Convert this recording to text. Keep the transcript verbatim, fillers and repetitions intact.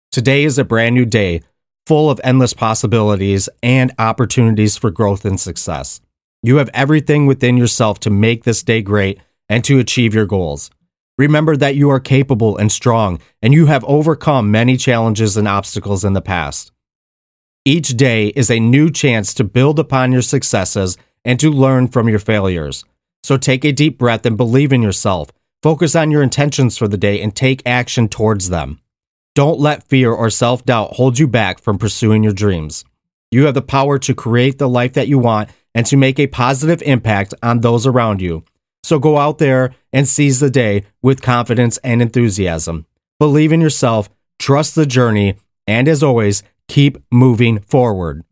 Today is a brand new day, full of endless possibilities and opportunities for growth and success. You have everything within yourself to make this day great and to achieve your goals. Remember that you are capable and strong, and you have overcome many challenges and obstacles in the past. Each day is a new chance to build upon your successes and to learn from your failures. So take a deep breath and believe in yourself. Focus on your intentions for the day and take action towards them. Don't let fear or self-doubt hold you back from pursuing your dreams. You have the power to create the life that you want and to make a positive impact on those around you. So go out there and seize the day with confidence and enthusiasm. Believe in yourself, trust the journey, and as always, keep moving forward.